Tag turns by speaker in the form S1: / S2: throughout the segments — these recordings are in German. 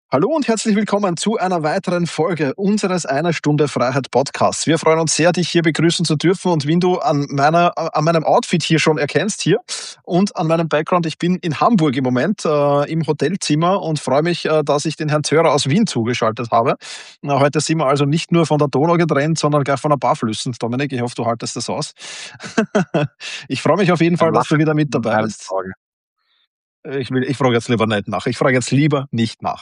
S1: Hallo und herzlich willkommen zu einer weiteren Folge unseres Einer Stunde Freiheit Podcasts. Wir freuen uns sehr, dich hier begrüßen zu dürfen und wie du an meinem Outfit hier schon erkennst hier und an meinem Background. Ich bin in Hamburg im Moment im Hotelzimmer und freue mich, dass ich den Herrn Zörer aus Wien zugeschaltet habe. Heute sind wir also nicht nur von der Donau getrennt, sondern gleich von ein paar Flüssen. Dominik, ich hoffe, du haltest das aus. Ich freue mich auf jeden
S2: Ein
S1: Fall, dass du
S2: Lachen
S1: wieder mit
S2: und
S1: dabei
S2: einem
S1: bist.
S2: Auge.
S1: Ich frage jetzt lieber nicht nach. Ich frage jetzt lieber nicht nach.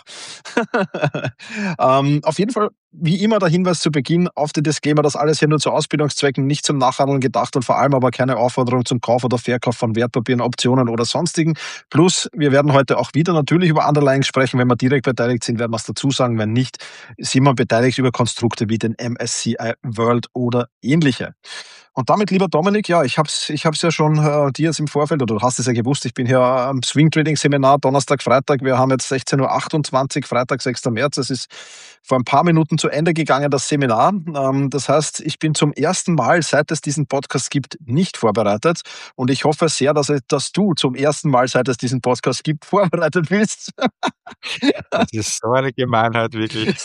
S1: Auf jeden Fall, wie immer, der Hinweis zu Beginn auf die Disclaimer, das alles hier nur zu Ausbildungszwecken, nicht zum Nachhandeln gedacht und vor allem aber keine Aufforderung zum Kauf oder Verkauf von Wertpapieren, Optionen oder sonstigen. Plus, wir werden heute auch wieder natürlich über Underlyings sprechen. Wenn wir direkt beteiligt sind, werden wir es dazu sagen. Wenn nicht, sind wir beteiligt über Konstrukte wie den MSCI World oder ähnliche. Und damit, lieber Dominik, ja, ich hab's ja schon dir jetzt im Vorfeld, oder du hast es ja gewusst, ich bin hier am Swing Trading Seminar, Donnerstag, Freitag. Wir haben jetzt 16:28 Uhr, Freitag, 6. März. Es ist vor ein paar Minuten zu Ende gegangen, das Seminar. Das heißt, ich bin zum ersten Mal, seit es diesen Podcast gibt, nicht vorbereitet. Und ich hoffe sehr, dass du zum ersten Mal, seit es diesen Podcast gibt, vorbereitet bist.
S2: Das ist so eine Gemeinheit, wirklich.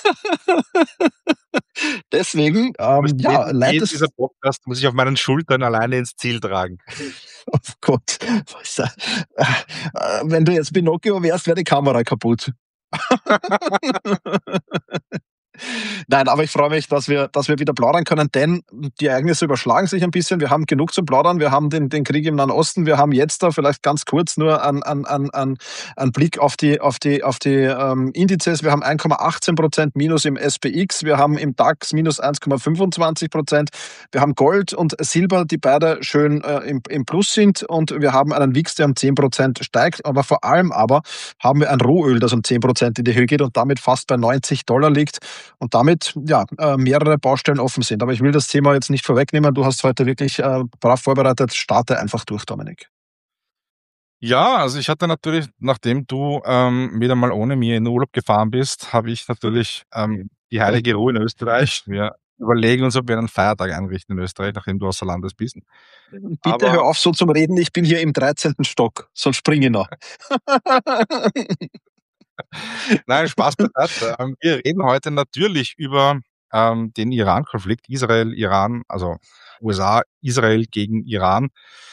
S1: Deswegen,
S2: Muss
S1: ja,
S2: jeden dieser Podcast muss ich auf meinen Schultern alleine ins Ziel tragen.
S1: Oh Gott, wenn du jetzt Pinocchio wärst, wäre die Kamera kaputt. Nein, aber ich freue mich, dass wir wieder plaudern können, denn die Ereignisse überschlagen sich ein bisschen. Wir haben genug zum Plaudern. Wir haben den Krieg im Nahen Osten. Wir haben jetzt da vielleicht ganz kurz nur einen Blick auf die Indizes. Wir haben 1,18% Minus im SPX. Wir haben im DAX minus 1,25%. Wir haben Gold und Silber, die beide schön im Plus sind. Und wir haben einen WIX, der um 10% steigt. Aber vor allem haben wir ein Rohöl, das um 10% in die Höhe geht und damit fast bei $90 liegt. Und damit ja mehrere Baustellen offen sind. Aber ich will das Thema jetzt nicht vorwegnehmen. Du hast heute wirklich brav vorbereitet. Starte einfach durch, Dominik.
S2: Ja, also ich hatte natürlich, nachdem du wieder mal ohne mir in den Urlaub gefahren bist, habe ich natürlich die heilige Ruhe in Österreich. Wir überlegen uns, ob wir einen Feiertag einrichten in Österreich, nachdem du außer Landes bist.
S1: Bitte hör
S2: Aber
S1: auf so zum Reden. Ich bin hier im 13. Stock. Sonst springe ich noch.
S2: nein, Spaß beiseite. Wir reden heute natürlich über den Iran-Konflikt, Israel, Iran, also USA, Israel gegen Iran.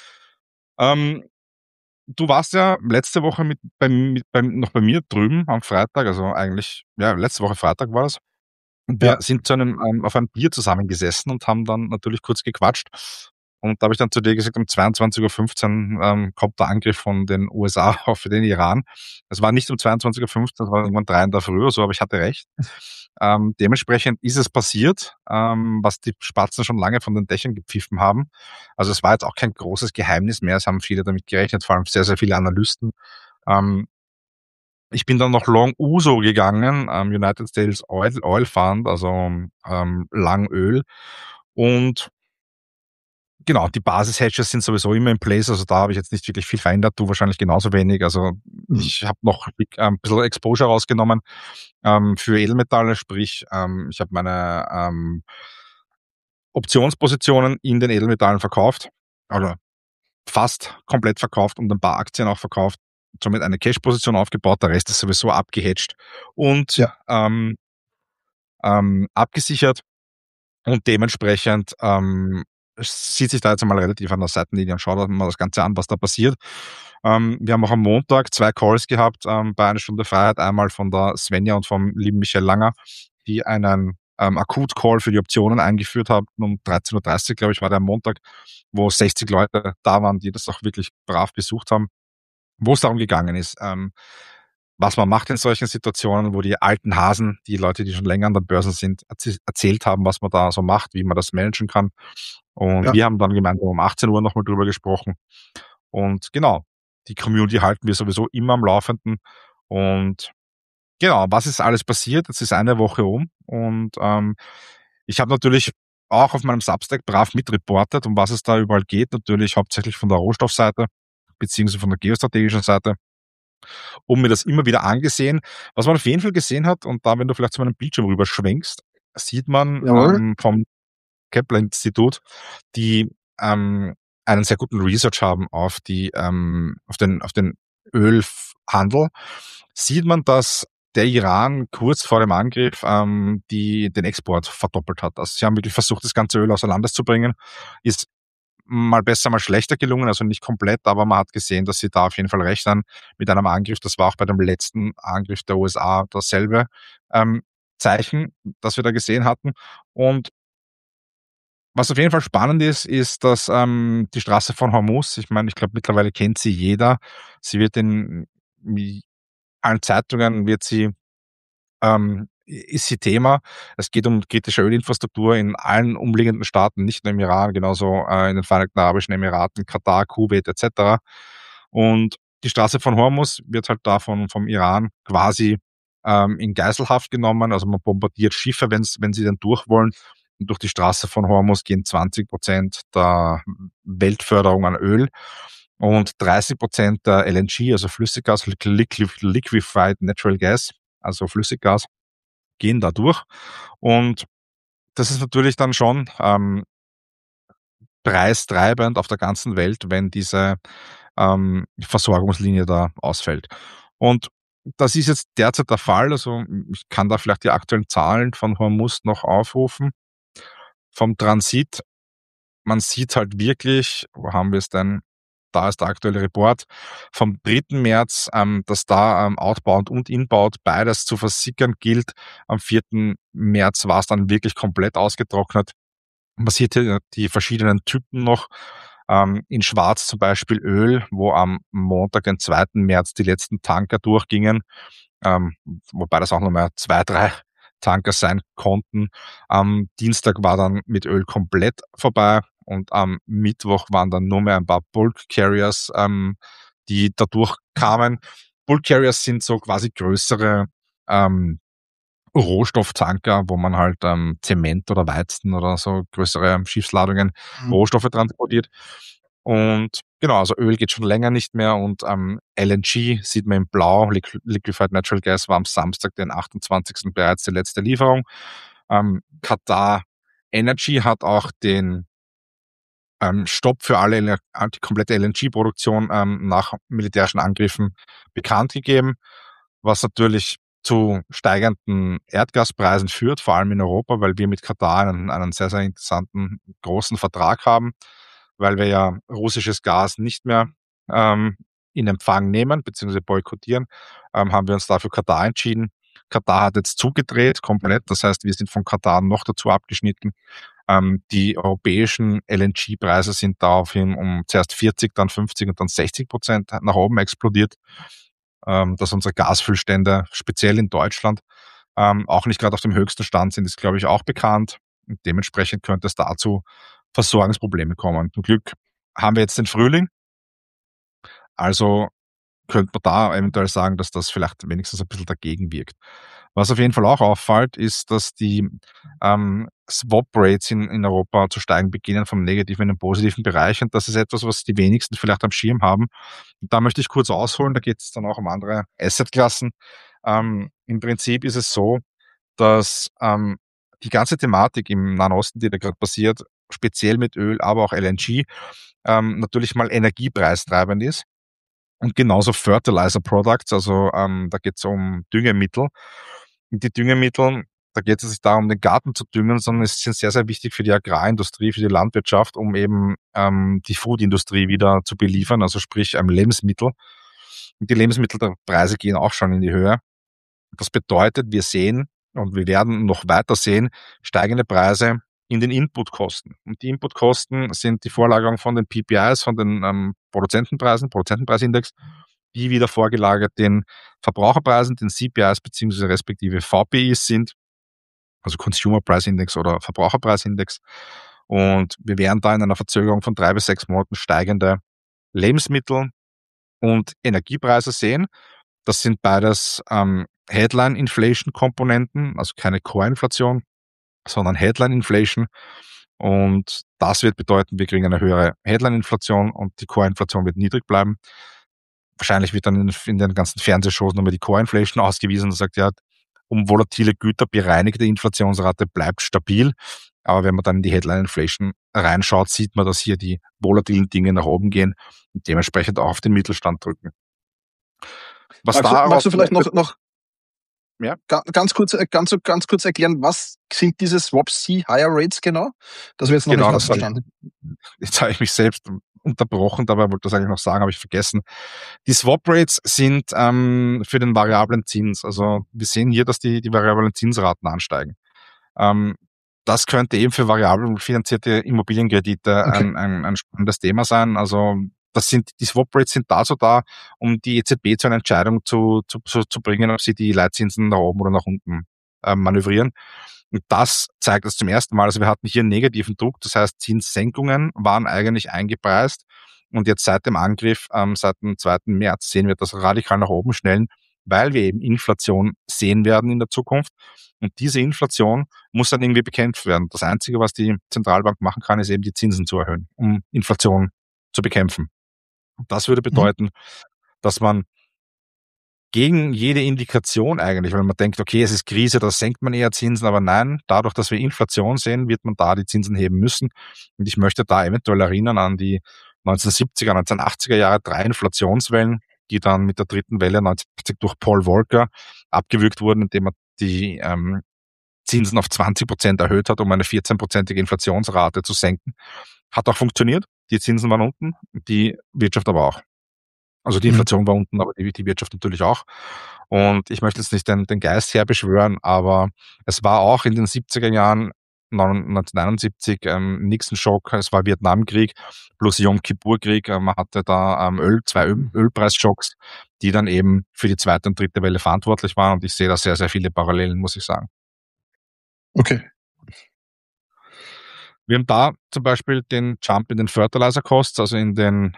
S2: Du warst ja letzte Woche noch bei mir drüben am Freitag, also eigentlich, ja, letzte Woche Freitag war es. Und wir
S1: Ja.
S2: sind auf einem Bier zusammengesessen und haben dann natürlich kurz gequatscht. Und da habe ich dann zu dir gesagt, um 22:15 Uhr kommt der Angriff von den USA auf den Iran. Es war nicht um 22:15 Uhr, es war irgendwann 3 in der Früh oder so, aber ich hatte recht. Dementsprechend ist es passiert, was die Spatzen schon lange von den Dächern gepfiffen haben. Also es war jetzt auch kein großes Geheimnis mehr, es haben viele damit gerechnet, vor allem sehr, sehr viele Analysten. Ich bin dann noch Long USO gegangen, United States Oil Fund, also lang Öl. Und genau, die Basis-Hedges sind sowieso immer in place, also da habe ich jetzt nicht wirklich viel verändert, du wahrscheinlich genauso wenig. Also ich habe noch ein bisschen Exposure rausgenommen für Edelmetalle, sprich ich habe meine Optionspositionen in den Edelmetallen verkauft, oder fast komplett verkauft und ein paar Aktien auch verkauft, somit eine Cash-Position aufgebaut, der Rest ist sowieso abgehatcht und
S1: Ja.
S2: abgesichert und dementsprechend sieht sich da jetzt einmal relativ an der Seitenlinie und schaut mal das Ganze an, was da passiert. Wir haben auch am Montag 2 Calls gehabt bei einer Stunde Freiheit, einmal von der Svenja und vom lieben Michael Langer, die einen Akut-Call für die Optionen eingeführt haben. Um 13:30 Uhr, glaube ich, war der am Montag, wo 60 Leute da waren, die das auch wirklich brav besucht haben, wo es darum gegangen ist, was man macht in solchen Situationen, wo die alten Hasen, die Leute, die schon länger an der Börse sind, erzählt haben, was man da so macht, wie man das managen kann. Und
S1: Ja.
S2: wir haben dann gemeinsam um 18 Uhr nochmal drüber gesprochen. Und genau, die Community halten wir sowieso immer am Laufenden. Und genau, was ist alles passiert? Jetzt ist eine Woche um und ich habe natürlich auch auf meinem Substack brav mitreportet, um was es da überall geht. Natürlich hauptsächlich von der Rohstoffseite beziehungsweise von der geostrategischen Seite, und mir das immer wieder angesehen. Was man auf jeden Fall gesehen hat, und da, wenn du vielleicht zu meinem Bildschirm rüber schwenkst, sieht man
S1: Jawohl.
S2: vom Kepler-Institut, die einen sehr guten Research haben auf den Ölhandel, sieht man, dass der Iran kurz vor dem Angriff den Export verdoppelt hat. Also sie haben wirklich versucht, das ganze Öl außer Landes zu bringen. Ist mal besser, mal schlechter gelungen, also nicht komplett, aber man hat gesehen, dass sie da auf jeden Fall rechnen mit einem Angriff. Das war auch bei dem letzten Angriff der USA dasselbe Zeichen, das wir da gesehen hatten. Und was auf jeden Fall spannend ist, ist, dass die Straße von Hormuz, ich meine, ich glaube, mittlerweile kennt sie jeder. Sie wird in allen Zeitungen ist sie Thema. Es geht um kritische Ölinfrastruktur in allen umliegenden Staaten, nicht nur im Iran, genauso in den Vereinigten Arabischen Emiraten, Katar, Kuwait etc. Und die Straße von Hormuz wird halt davon vom Iran quasi in Geiselhaft genommen. Also man bombardiert Schiffe, wenn sie dann durch wollen. Und durch die Straße von Hormuz gehen 20% der Weltförderung an Öl und 30% der LNG, also Flüssiggas, Liquefied Natural Gas, also Flüssiggas, gehen da durch. Und das ist natürlich dann schon preistreibend auf der ganzen Welt, wenn diese Versorgungslinie da ausfällt. Und das ist jetzt derzeit der Fall. Also ich kann da vielleicht die aktuellen Zahlen von Hormuz noch aufrufen. Vom Transit, man sieht halt wirklich, wo haben wir es denn? Da ist der aktuelle Report vom 3. März, dass da Outbound und Inbound beides zu versickern gilt. Am 4. März war es dann wirklich komplett ausgetrocknet. Man sieht hier die verschiedenen Typen noch. In Schwarz zum Beispiel Öl, wo am Montag, den 2. März, die letzten Tanker durchgingen, wobei das auch nochmal 2, 3 Tanker sein konnten. Am Dienstag war dann mit Öl komplett vorbei und am Mittwoch waren dann nur mehr ein paar Bulk Carriers, die dadurch kamen. Bulk Carriers sind so quasi größere Rohstofftanker, wo man halt Zement oder Weizen oder so größere Schiffsladungen Rohstoffe transportiert. Und genau, also Öl geht schon länger nicht mehr und LNG sieht man in Blau, Liquefied Natural Gas war am Samstag, den 28. bereits die letzte Lieferung. Qatar Energy hat auch den Stopp für die komplette LNG-Produktion nach militärischen Angriffen bekannt gegeben, was natürlich zu steigenden Erdgaspreisen führt, vor allem in Europa, weil wir mit Katar einen sehr, sehr interessanten großen Vertrag haben, weil wir ja russisches Gas nicht mehr in Empfang nehmen bzw. boykottieren, haben wir uns dafür Katar entschieden. Katar hat jetzt zugedreht komplett, das heißt, wir sind von Katar noch dazu abgeschnitten. Die europäischen LNG-Preise sind daraufhin um zuerst 40, dann 50 und dann 60% nach oben explodiert, dass unsere Gasfüllstände, speziell in Deutschland, auch nicht gerade auf dem höchsten Stand sind, ist, glaube ich, auch bekannt. Und dementsprechend könnte es dazu Versorgungsprobleme kommen. Zum Glück haben wir jetzt den Frühling, also könnte man da eventuell sagen, dass das vielleicht wenigstens ein bisschen dagegen wirkt. Was auf jeden Fall auch auffällt, ist, dass die Swap-Rates in Europa zu steigen beginnen, vom negativen in den positiven Bereich. Und das ist etwas, was die wenigsten vielleicht am Schirm haben. Und da möchte ich kurz ausholen, da geht es dann auch um andere Assetklassen. Im Prinzip ist es so, dass die ganze Thematik im Nahen Osten, die da gerade passiert, speziell mit Öl, aber auch LNG, natürlich mal energiepreistreibend ist. Und genauso Fertilizer Products, also da geht es um Düngemittel. Und die Düngemittel, da geht es nicht darum, den Garten zu düngen, sondern es sind sehr, sehr wichtig für die Agrarindustrie, für die Landwirtschaft, um eben die Foodindustrie wieder zu beliefern, also sprich Lebensmittel. Und die Lebensmittelpreise gehen auch schon in die Höhe. Das bedeutet, wir sehen und wir werden noch weiter sehen, steigende Preise in den Inputkosten. Und die Inputkosten sind die Vorlagerung von den PPIs, von den Produzentenpreisindex, die wieder vorgelagert den Verbraucherpreisen, den CPIs bzw. respektive VPIs sind, also Consumer Price Index oder Verbraucherpreisindex. Und wir werden da in einer Verzögerung von 3 bis 6 Monaten steigende Lebensmittel- und Energiepreise sehen. Das sind beides Headline-Inflation-Komponenten, also keine Core-Inflation, sondern Headline-Inflation. Und das wird bedeuten, wir kriegen eine höhere Headline-Inflation und die Core-Inflation wird niedrig bleiben. Wahrscheinlich wird dann in den ganzen Fernsehshows nochmal die Core-Inflation ausgewiesen und sagt, ja, um volatile Güter bereinigte Inflationsrate bleibt stabil. Aber wenn man dann in die Headline-Inflation reinschaut, sieht man, dass hier die volatilen Dinge nach oben gehen und dementsprechend auch auf den Mittelstand drücken. Was
S1: Magst du
S2: daraus
S1: vielleicht noch
S2: Ja,
S1: Ganz kurz erklären, was sind diese Swap-C Higher Rates genau? Das habe ich jetzt noch nicht
S2: genau,
S1: ganz verstanden.
S2: jetzt habe ich mich selbst unterbrochen, dabei wollte ich das eigentlich noch sagen, habe ich vergessen. Die Swap Rates sind für den variablen Zins. Also wir sehen hier, dass die variablen Zinsraten ansteigen. Ähm, das könnte eben für variabel finanzierte Immobilienkredite
S1: Okay.
S2: ein spannendes Thema sein. Also die Swap Rates sind dazu da, um die EZB zu einer Entscheidung zu bringen, ob sie die Leitzinsen nach oben oder nach unten manövrieren. Und das zeigt es zum ersten Mal. Also wir hatten hier einen negativen Druck. Das heißt, Zinssenkungen waren eigentlich eingepreist. Und jetzt seit dem Angriff, seit dem 2. März, sehen wir das radikal nach oben schnellen, weil wir eben Inflation sehen werden in der Zukunft. Und diese Inflation muss dann irgendwie bekämpft werden. Das Einzige, was die Zentralbank machen kann, ist eben die Zinsen zu erhöhen, um Inflation zu bekämpfen. Und das würde
S1: Mhm.
S2: bedeuten, dass man gegen jede Indikation eigentlich, weil man denkt, okay, es ist Krise, da senkt man eher Zinsen, aber nein, dadurch, dass wir Inflation sehen, wird man da die Zinsen heben müssen. Und ich möchte da eventuell erinnern an die 1970er, 1980er Jahre 3 Inflationswellen, die dann mit der dritten Welle 1980 durch Paul Volcker abgewürgt wurden, indem er die Zinsen auf 20% erhöht hat, um eine 14%ige Inflationsrate zu senken. Hat auch funktioniert. Die Zinsen waren unten, die Wirtschaft aber auch. Also die
S1: Mhm.
S2: Inflation war unten, aber die Wirtschaft natürlich auch. Und ich möchte jetzt nicht den Geist herbeschwören, aber es war auch in den 70er Jahren, 1971, Nixon-Schock, es war Vietnamkrieg plus Yom Kippur-Krieg. Man hatte da zwei Ölpreisschocks, die dann eben für die zweite und dritte Welle verantwortlich waren. Und ich sehe da sehr, sehr viele Parallelen, muss ich sagen.
S1: Okay.
S2: Wir haben da zum Beispiel den Jump in den Fertilizer Costs, also in den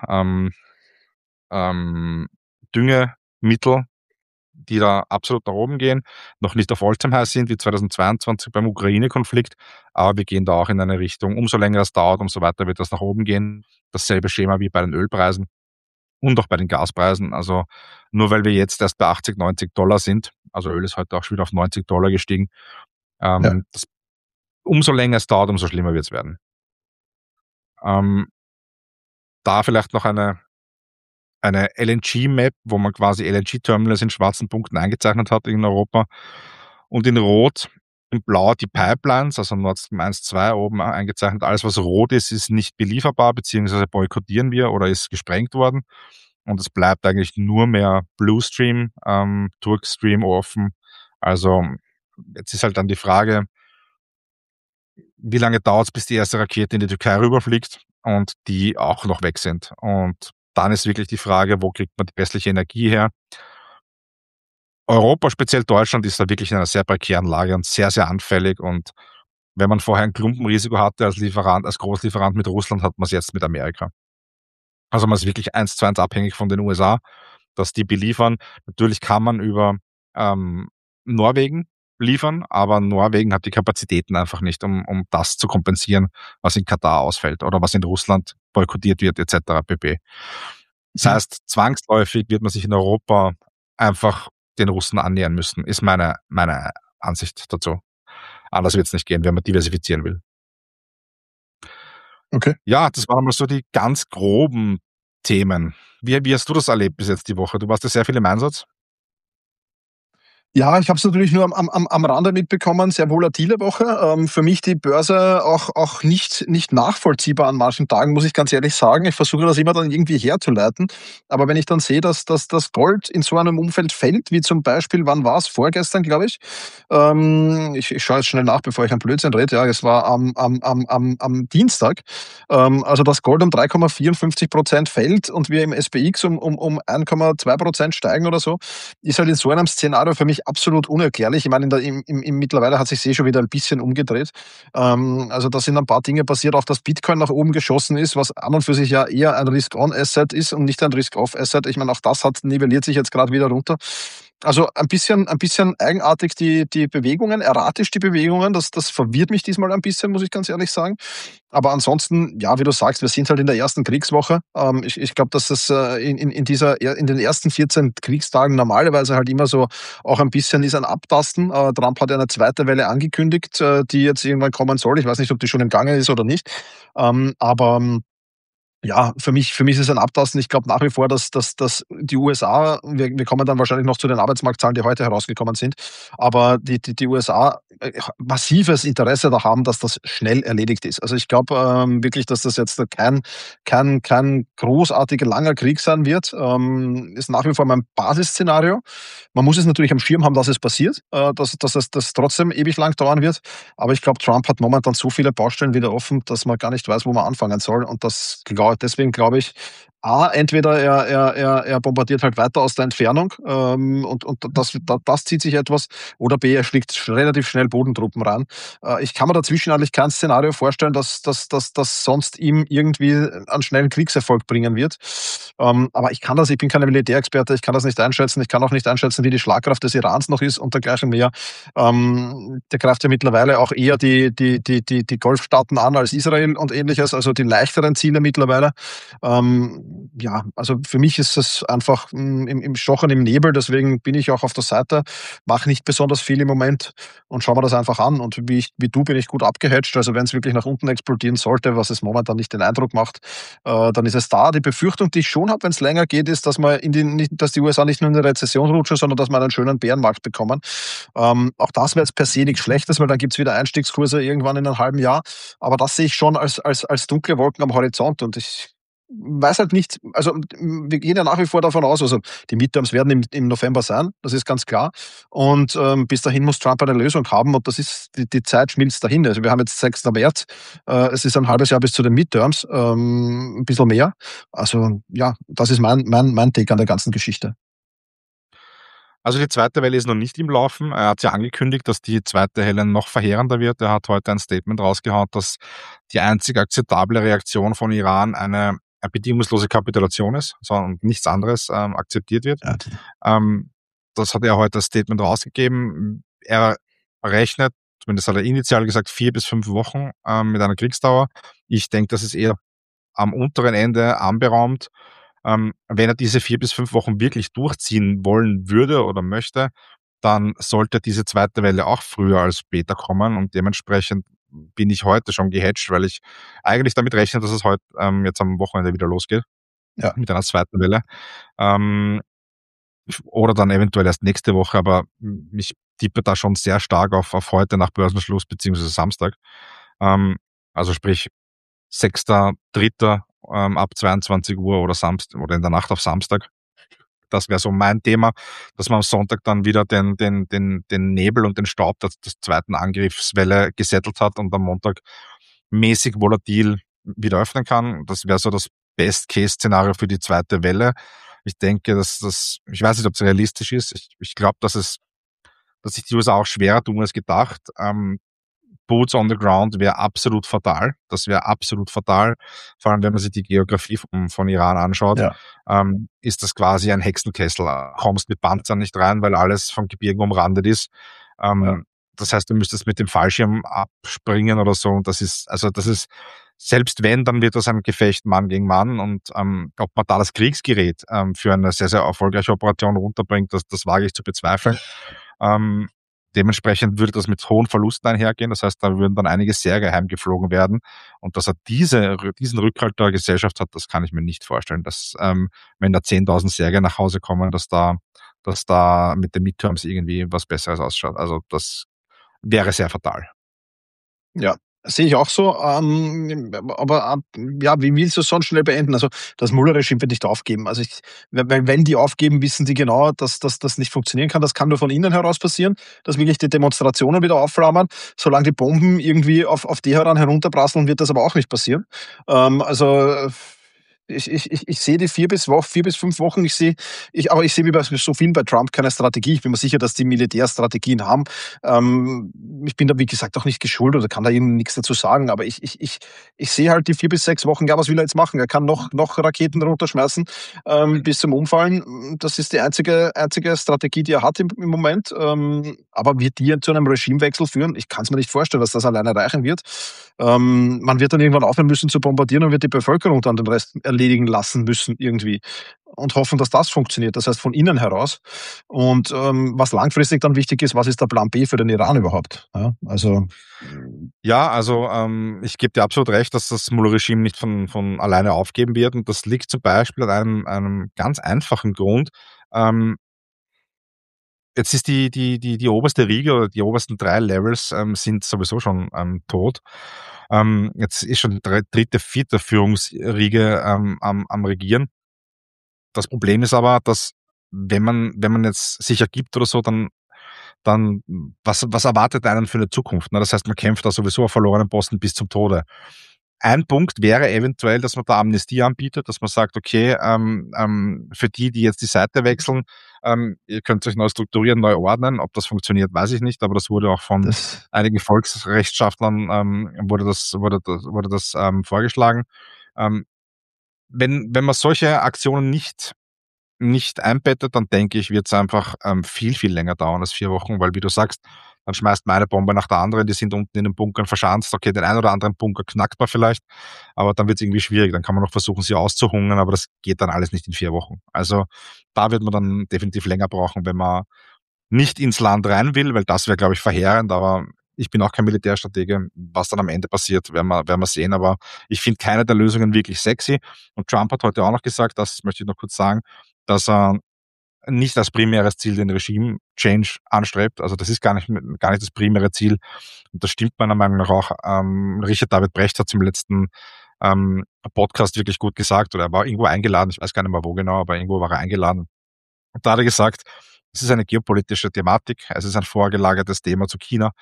S2: Düngemittel, die da absolut nach oben gehen, noch nicht auf All-Time-High sind wie 2022 beim Ukraine-Konflikt, aber wir gehen da auch in eine Richtung, umso länger es dauert, umso weiter wird das nach oben gehen. Dasselbe Schema wie bei den Ölpreisen und auch bei den Gaspreisen. Also nur weil wir jetzt erst bei 80, $90 sind, also Öl ist heute auch schon wieder auf $90 gestiegen,
S1: Ja.
S2: umso länger es dauert, umso schlimmer wird es werden. Ähm, da vielleicht noch eine LNG-Map, wo man quasi LNG-Terminals in schwarzen Punkten eingezeichnet hat in Europa und in Rot, in Blau die Pipelines, also Nord Stream 1, 2 oben eingezeichnet. Alles, was rot ist, ist nicht belieferbar, beziehungsweise boykottieren wir oder ist gesprengt worden. Und es bleibt eigentlich nur mehr Blue Stream, Turk Stream offen. Also jetzt ist halt dann die Frage, wie lange dauert es, bis die erste Rakete in die Türkei rüberfliegt und die auch noch weg sind. Und dann ist wirklich die Frage, wo kriegt man die westliche Energie her? Europa, speziell Deutschland, ist da wirklich in einer sehr prekären Lage und sehr, sehr anfällig. Und wenn man vorher ein Klumpenrisiko hatte als Lieferant, als Großlieferant mit Russland, hat man es jetzt mit Amerika. Also man ist wirklich 1:1 abhängig von den USA, dass die beliefern. Natürlich kann man über Norwegen liefern, aber Norwegen hat die Kapazitäten einfach nicht, um das zu kompensieren, was in Katar ausfällt oder was in Russland boykottiert wird, etc. pp. Das
S1: Mhm.
S2: heißt, zwangsläufig wird man sich in Europa einfach den Russen annähern müssen, ist meine Ansicht dazu. Anders wird es nicht gehen, wenn man diversifizieren will.
S1: Okay.
S2: Ja, das waren mal so die ganz groben Themen. Wie hast du das erlebt bis jetzt die Woche? Du warst ja sehr viel im Einsatz.
S1: Ja, ich habe es natürlich nur am Rande mitbekommen, sehr volatile Woche. Für mich die Börse auch nicht nachvollziehbar an manchen Tagen, muss ich ganz ehrlich sagen. Ich versuche das immer dann irgendwie herzuleiten. Aber wenn ich dann sehe, dass das Gold in so einem Umfeld fällt, wie zum Beispiel, wann war es? Vorgestern, glaube ich. Ich schaue jetzt schnell nach, bevor ich einen Blödsinn rede. Ja, es war am Dienstag. Also das Gold um 3,54% fällt und wir im SPX um 1,2% steigen oder so, ist halt in so einem Szenario für mich absolut unerklärlich. Ich meine, mittlerweile hat sich schon wieder ein bisschen umgedreht. Also da sind ein paar Dinge passiert, auch dass Bitcoin nach oben geschossen ist, was an und für sich ja eher ein Risk-on-Asset ist und nicht ein Risk-off-Asset. Ich meine, auch das nivelliert sich jetzt gerade wieder runter. Also ein bisschen eigenartig die Bewegungen, erratisch die Bewegungen. Das verwirrt mich diesmal ein bisschen, muss ich ganz ehrlich sagen. Aber ansonsten, ja, wie du sagst, wir sind halt in der ersten Kriegswoche. Ich glaube, dass das in den ersten 14 Kriegstagen normalerweise halt immer so auch ein bisschen ist ein Abtasten. Trump hat ja eine zweite Welle angekündigt, die jetzt irgendwann kommen soll. Ich weiß nicht, ob die schon im Gange ist oder nicht. Aber Ja, für mich ist es ein Abtasten. Ich glaube nach wie vor, dass die USA, wir kommen dann wahrscheinlich noch zu den Arbeitsmarktzahlen, die heute herausgekommen sind, aber die USA massives Interesse da haben, dass das schnell erledigt ist. Also ich glaube wirklich, dass das jetzt kein großartiger langer Krieg sein wird. Ist nach wie vor mein Basisszenario. Man muss es natürlich am Schirm haben, dass es passiert, dass es das trotzdem ewig lang dauern wird. Aber ich glaube, Trump hat momentan so viele Baustellen wieder offen, dass man gar nicht weiß, wo man anfangen soll. Und deswegen glaube ich, entweder er bombardiert halt weiter aus der Entfernung und das zieht sich etwas, oder B, er schlägt relativ schnell Bodentruppen rein. Ich kann mir dazwischen eigentlich kein Szenario vorstellen, dass sonst ihm irgendwie einen schnellen Kriegserfolg bringen wird. Aber ich bin keine Militärexperte, ich kann das nicht einschätzen. Ich kann auch nicht einschätzen, wie die Schlagkraft des Irans noch ist und dergleichen mehr. Der greift ja mittlerweile auch eher die Golfstaaten an als Israel und ähnliches, also die leichteren Ziele mittlerweile. Ja, also für mich ist es einfach im Stochern im Nebel, deswegen bin ich auch auf der Seite, mache nicht besonders viel im Moment und schaue mir das einfach an. Und wie du bin ich gut abgehatcht. Also wenn es wirklich nach unten explodieren sollte, was es momentan nicht den Eindruck macht, dann ist es da. Die Befürchtung, die ich schon habe, wenn es länger geht, ist, dass die USA nicht nur in eine Rezession rutschen, sondern dass wir einen schönen Bärenmarkt bekommen. Auch das wäre jetzt per se nichts Schlechtes, weil dann gibt es wieder Einstiegskurse irgendwann in einem halben Jahr. Aber das sehe ich schon als dunkle Wolken am Horizont. Und ich weiß halt nicht, also wir gehen ja nach wie vor davon aus, also die Midterms werden im November sein, das ist ganz klar. Und bis dahin muss Trump eine Lösung haben und das ist, die Zeit schmilzt dahin. Also wir haben jetzt 6. März, es ist ein halbes Jahr bis zu den Midterms, ein bisschen mehr. Also ja, das ist mein Take an der ganzen Geschichte.
S2: Also die zweite Welle ist noch nicht im Laufen. Er hat ja angekündigt, dass die zweite Welle noch verheerender wird. Er hat heute ein Statement rausgehauen, dass die einzig akzeptable Reaktion von Iran eine bedingungslose Kapitulation ist, sondern nichts anderes akzeptiert wird.
S1: Ja,
S2: Das hat er heute als Statement rausgegeben. Er rechnet, zumindest hat er initial gesagt, 4 bis 5 Wochen mit einer Kriegsdauer. Ich denke, das ist eher am unteren Ende anberaumt. Wenn er diese 4 bis 5 Wochen wirklich durchziehen wollen würde oder möchte, dann sollte diese zweite Welle auch früher als später kommen und dementsprechend bin ich heute schon gehatcht, weil ich eigentlich damit rechne, dass es heute jetzt am Wochenende wieder losgeht
S1: ja,
S2: mit einer zweiten Welle. Ähm, oder dann eventuell erst nächste Woche, aber ich tippe da schon sehr stark auf heute nach Börsenschluss beziehungsweise Samstag. Also sprich 6.3. Ab 22 Uhr oder Samstag oder in der Nacht auf Samstag. Das wäre so mein Thema, dass man am Sonntag dann wieder den Nebel und den Staub des zweiten Angriffswelle gesettelt hat und am Montag mäßig volatil wieder öffnen kann. Das wäre so das Best-Case-Szenario für die zweite Welle. Ich denke, ich weiß nicht, ob es realistisch ist. Ich glaube, dass sich die USA auch schwerer tun als gedacht. Boots on the ground wäre absolut fatal. Das wäre absolut fatal. Vor allem, wenn man sich die Geografie von Iran anschaut,
S1: ja,
S2: ist das quasi ein Hexenkessel. Kommst mit Panzern nicht rein, weil alles von Gebirgen umrandet ist.
S1: ja,
S2: Das heißt, du müsstest mit dem Fallschirm abspringen oder so. Und das ist, selbst wenn, dann wird das ein Gefecht Mann gegen Mann. Und ob man da das Kriegsgerät für eine sehr, sehr erfolgreiche Operation runterbringt, das wage ich zu bezweifeln. Dementsprechend würde das mit hohen Verlusten einhergehen. Das heißt, da würden dann einige Särge heimgeflogen werden. Und dass er diesen Rückhalt der Gesellschaft hat, das kann ich mir nicht vorstellen. Dass, wenn da 10.000 Särge nach Hause kommen, dass da mit den Midterms irgendwie was Besseres ausschaut. Also das wäre sehr fatal.
S1: ja. Sehe ich auch so, aber ja, wie willst du es sonst schnell beenden? Also das Mueller-Regime wird nicht aufgeben. Also weil wenn die aufgeben, wissen die genau, dass das nicht funktionieren kann. Das kann nur von innen heraus passieren, dass wirklich die Demonstrationen wieder aufflammern. Solange die Bomben irgendwie auf Teheran herunterprasseln, wird das aber auch nicht passieren. Also ich sehe die 4 bis 5 Wochen. Aber ich sehe wie bei so vielen bei Trump keine Strategie. Ich bin mir sicher, dass die Militärstrategien haben. Ich bin da, wie gesagt, auch nicht geschult oder kann da eben nichts dazu sagen. Aber ich sehe halt die 4 bis 6 Wochen. Ja, was will er jetzt machen? Er kann noch Raketen runterschmeißen bis zum Umfallen. Das ist die einzige Strategie, die er hat im Moment. Aber wird die zu einem Regimewechsel führen? Ich kann es mir nicht vorstellen, dass das alleine reichen wird. Man wird dann irgendwann aufhören müssen zu bombardieren und wird die Bevölkerung dann den Rest erledigen lassen müssen irgendwie und hoffen, dass das funktioniert. Das heißt von innen heraus. Und was langfristig dann wichtig ist, was ist der Plan B für den Iran überhaupt? Ja, also
S2: Ja, also ich gebe dir absolut recht, dass das Mullah-Regime nicht von alleine aufgeben wird. Und das liegt zum Beispiel an einem ganz einfachen Grund. Ähm, Jetzt ist die oberste Riege oder die obersten 3 Levels sind sowieso schon tot. Jetzt ist schon die dritte, vierte Führungsriege am Regieren. Das Problem ist aber, dass wenn man jetzt sich ergibt oder so, dann was erwartet einen für eine Zukunft, ne? Das heißt, man kämpft da sowieso auf verlorenen Posten bis zum Tode. Ein Punkt wäre eventuell, dass man da Amnestie anbietet, dass man sagt, okay, für die jetzt die Seite wechseln, ihr könnt euch neu strukturieren, neu ordnen. Ob das funktioniert, weiß ich nicht, aber das wurde auch von
S1: das,
S2: einigen Volksrechtschaftlern wurde das vorgeschlagen. Ähm, wenn man solche Aktionen nicht einbettet, dann denke ich, wird es einfach viel, viel länger dauern als 4 Wochen, weil wie du sagst, dann schmeißt man eine Bombe nach der anderen, die sind unten in den Bunkern verschanzt. Okay, den einen oder anderen Bunker knackt man vielleicht, aber dann wird es irgendwie schwierig. Dann kann man noch versuchen, sie auszuhungern, aber das geht dann alles nicht in 4 Wochen. Also da wird man dann definitiv länger brauchen, wenn man nicht ins Land rein will, weil das wäre, glaube ich, verheerend, aber ich bin auch kein Militärstratege. Was dann am Ende passiert, werden wir sehen. Aber ich finde keine der Lösungen wirklich sexy. Und Trump hat heute auch noch gesagt, das möchte ich noch kurz sagen, dass er nicht als primäres Ziel den Regime-Change anstrebt. Also das ist gar nicht das primäre Ziel. Und das stimmt meiner Meinung nach auch. Richard David Brecht hat zum letzten Podcast wirklich gut gesagt, oder er war irgendwo eingeladen, ich weiß gar nicht mehr wo genau, aber irgendwo war er eingeladen. Und da hat er gesagt, es ist eine geopolitische Thematik, es ist ein vorgelagertes Thema zu China.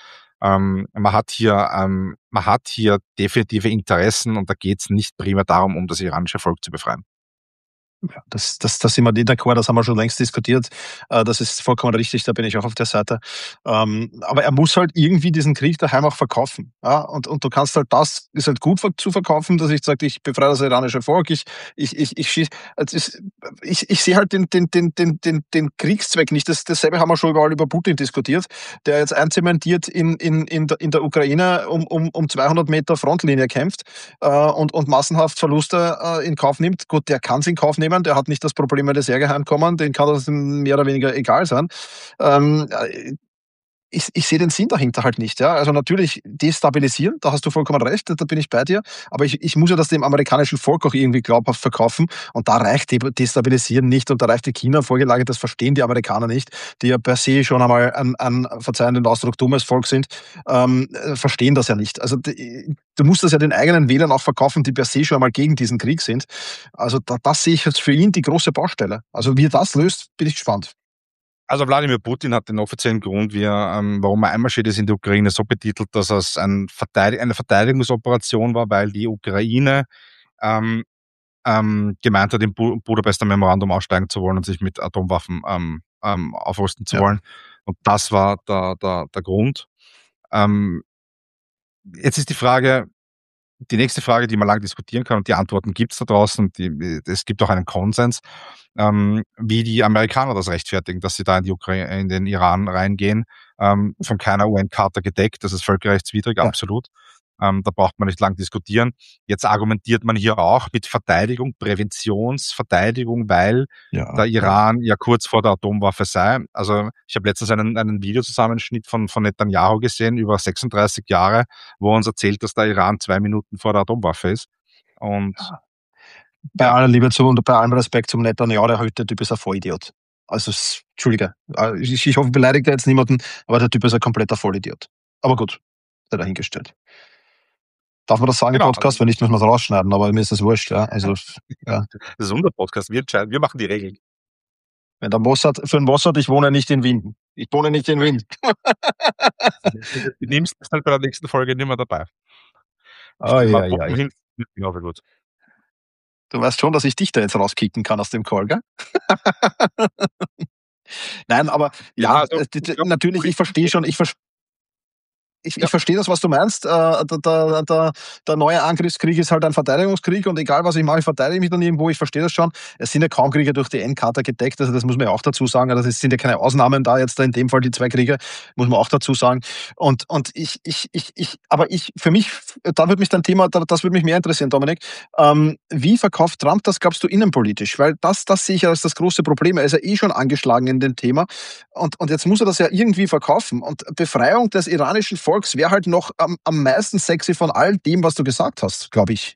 S2: Man hat hier definitive Interessen und da geht es nicht primär darum, um das iranische Volk zu befreien.
S1: ja, das sind wir d'accord, das haben wir schon längst diskutiert. Das ist vollkommen richtig, da bin ich auch auf der Seite. Aber er muss halt irgendwie diesen Krieg daheim auch verkaufen. Ja? Und du kannst halt, das ist halt gut zu verkaufen, dass ich sage, ich befreie das iranische Volk, ich sehe halt den Kriegszweck nicht. Dasselbe haben wir schon überall über Putin diskutiert, der jetzt einzementiert in der Ukraine um 200 Meter Frontlinie kämpft und massenhaft Verluste in Kauf nimmt. Gut, der kann es in Kauf nehmen, der hat nicht das Problem, wenn die Särge heimkommen, den kann das mehr oder weniger egal sein. Ähm, ich sehe den Sinn dahinter halt nicht. Ja? Also natürlich destabilisieren, da hast du vollkommen recht, da bin ich bei dir. Aber ich muss ja das dem amerikanischen Volk auch irgendwie glaubhaft verkaufen. Und da reicht Destabilisieren nicht und da reicht die China vorgelagert, das verstehen die Amerikaner nicht, die ja per se schon einmal ein verzeihen den Ausdruck, dummes Volk sind, verstehen das ja nicht. Also du musst das ja den eigenen Wählern auch verkaufen, die per se schon einmal gegen diesen Krieg sind. Also das sehe ich jetzt für ihn die große Baustelle. Also wie er das löst, bin ich gespannt.
S2: Also Wladimir Putin hat den offiziellen Grund, warum er einmarschiert ist in die Ukraine, so betitelt, dass es eine Verteidigungsoperation war, weil die Ukraine gemeint hat, im Budapester Memorandum aussteigen zu wollen und sich mit Atomwaffen aufrüsten zu
S1: Ja.
S2: wollen. Und das war der Grund. Ähm, Jetzt ist die nächste Frage, die man lange diskutieren kann, und die Antworten gibt es da draußen, es gibt auch einen Konsens, wie die Amerikaner das rechtfertigen, dass sie da in die Ukraine, in den Iran reingehen, von keiner UN-Charta gedeckt, das ist völkerrechtswidrig,
S1: Ja.
S2: absolut. Da braucht man nicht lang diskutieren. Jetzt argumentiert man hier auch mit Verteidigung, Präventionsverteidigung, weil
S1: Ja,
S2: der Iran ja kurz vor der Atomwaffe sei. Also ich habe letztens einen Videozusammenschnitt von Netanyahu gesehen über 36 Jahre, wo er uns erzählt, dass der Iran 2 Minuten vor der Atomwaffe ist. Und
S1: bei
S2: ja,
S1: aller Liebe zu und bei allem Respekt zum Netanyahu, der Typ ist ein Vollidiot. Also, Entschuldige, ich hoffe, beleidigt er jetzt niemanden, aber der Typ ist ein kompletter Vollidiot. Aber gut, sei dahingestellt. Darf man das sagen im
S2: genau. Also,
S1: Podcast? Wenn nicht, müssen wir es rausschneiden, aber mir ist das wurscht. Ja. Also, ja.
S2: das ist unser Podcast. Wir entscheiden, wir machen die Regeln.
S1: Wenn der Mossad, für den Mossad, ich wohne nicht in Wien. Ich wohne nicht in Wien.
S2: Du nimmst es halt bei der nächsten Folge nicht mehr dabei.
S1: Ai,
S2: Man
S1: ai,
S2: kommt
S1: ai.
S2: hin, ja, sehr gut.
S1: Du weißt schon, dass ich dich da jetzt rauskicken kann aus dem Call, gell? Nein, aber
S2: Ja,
S1: ja,
S2: also ich glaube,
S1: natürlich, ich verstehe schon, ich verstehe das, was du meinst. Der neue Angriffskrieg ist halt ein Verteidigungskrieg und egal was ich mache, ich verteidige mich dann irgendwo. Ich verstehe das schon. Es sind ja kaum Kriege durch die Endkarte gedeckt, also das muss man ja auch dazu sagen. Also es sind ja keine Ausnahmen da jetzt da in dem Fall die zwei Kriege, muss man auch dazu sagen. Und für mich, da würde mich dein Thema, das würde mich mehr interessieren, Dominik. Wie verkauft Trump das, glaubst du, innenpolitisch? Weil das sehe ich ja als das große Problem. Er ist ja eh schon angeschlagen in dem Thema. Und jetzt muss er das ja irgendwie verkaufen. Und Befreiung des iranischen Volks wäre halt noch am meisten sexy von all dem, was du gesagt hast, glaube ich.